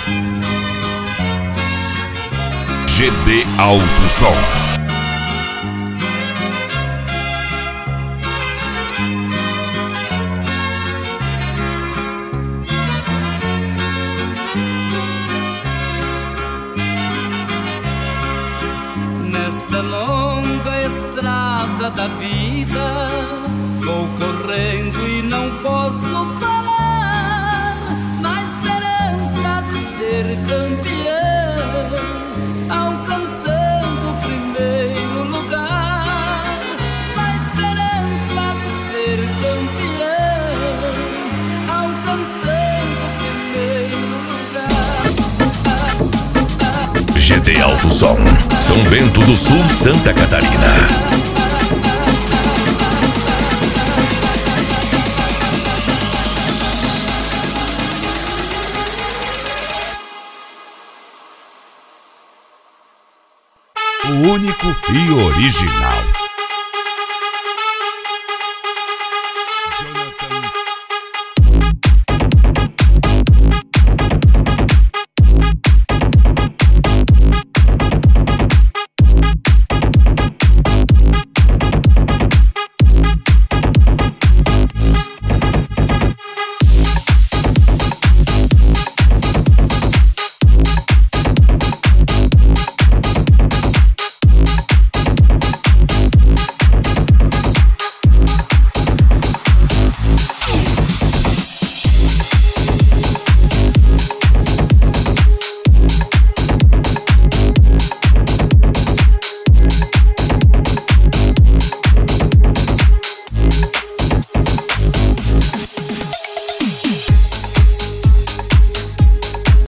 GD Alto Som. Nesta longa estrada da vida, vou correndo e não posso parar, na esperança de ser campeão, alcançando o primeiro lugar, na esperança de ser campeão, alcançando o primeiro lugar. GD Alto Som, São Bento do Sul, Santa Catarina. O único e original.